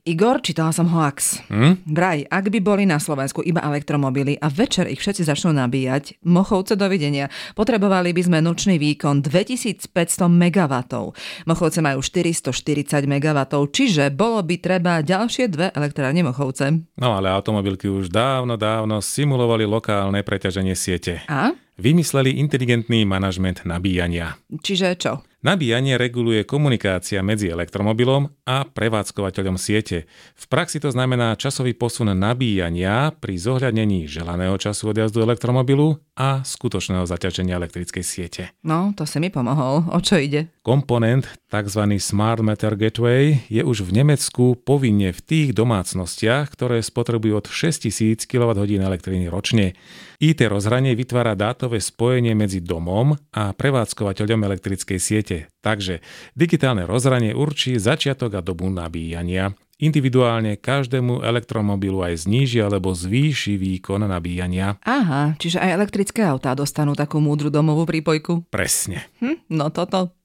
Igor, čítala som hoax. Vraj, ak by boli na Slovensku iba elektromobily a večer ich všetci začnú nabíjať, Mochovce dovidenia. Potrebovali by sme nočný výkon 2500 MW. Mochovce majú 440 MW, čiže bolo by treba ďalšie dve elektrárne Mochovce. No ale automobilky už dávno simulovali lokálne preťaženie siete. A? Vymysleli inteligentný manažment nabíjania. Čiže čo? Nabíjanie reguluje komunikácia medzi elektromobilom a prevádzkovateľom siete. V praxi to znamená časový posun nabíjania pri zohľadnení želaného času odjazdu elektromobilu a skutočného zaťaženia elektrickej siete. No, to si mi pomohol. O čo ide? Komponent, tzv. Smart Meter Gateway, je už v Nemecku povinne v tých domácnostiach, ktoré spotrebujú od 6000 kWh elektriny ročne. IT rozhranie vytvára dátové spojenie medzi domom a prevádzkovateľom elektrickej siete. Takže digitálne rozhranie určí začiatok a dobu nabíjania. Individuálne každému elektromobilu aj zníži alebo zvýši výkon nabíjania. Aha, čiže aj elektrické autá dostanú takú múdru domovú prípojku? Presne. No toto.